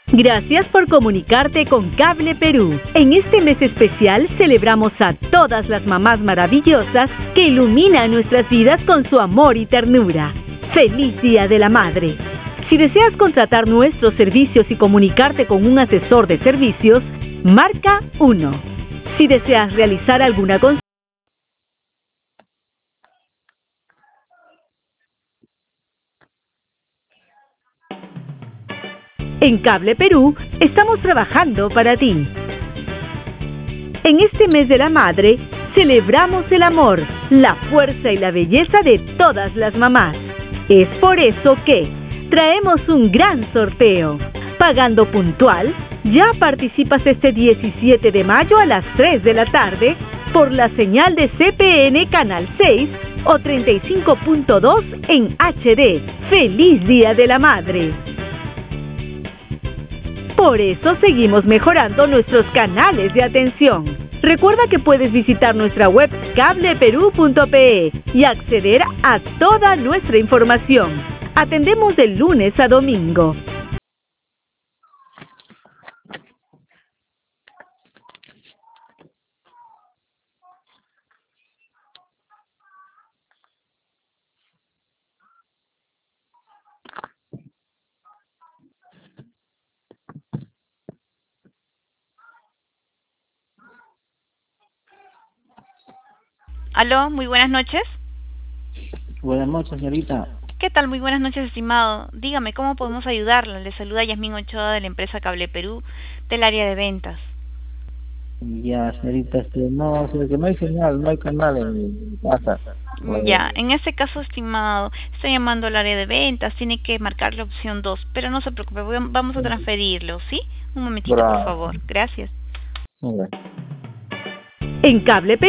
Gracias por comunicarte con Cable Perú. En este mes especial celebramos a todas las mamás maravillosas que iluminan nuestras vidas con su amor y ternura. ¡Feliz Día de la Madre! Si deseas contratar nuestros servicios y comunicarte con un asesor de servicios, marca 1. Si deseas realizar alguna consulta, en Cable Perú estamos trabajando para ti. En este mes de la madre, celebramos el amor, la fuerza y la belleza de todas las mamás. Es por eso que traemos un gran sorteo. Pagando puntual, ya participas este 17 de mayo a las 3 de la tarde por la señal de CPN Canal 6 o 35.2 en HD. ¡Feliz Día de la Madre! Por eso seguimos mejorando nuestros canales de atención. Recuerda que puedes visitar nuestra web cableperú.pe y acceder a toda nuestra información. Atendemos de lunes a domingo. Aló, muy buenas noches. Buenas noches, señorita. ¿Qué tal? Muy buenas noches, estimado. Dígame, ¿cómo podemos ayudarla? Le saluda Yasmín Ochoa de la empresa Cable Perú, del área de ventas. Ya, señorita, no, que no hay señal, no hay canal en mi casa. Ya, en este caso, estimado, estoy llamando al área de ventas, tiene que marcar la opción 2, pero no se preocupe, vamos a transferirlo, ¿sí? Un momentito, por favor. Gracias. Mira. En Cable Perú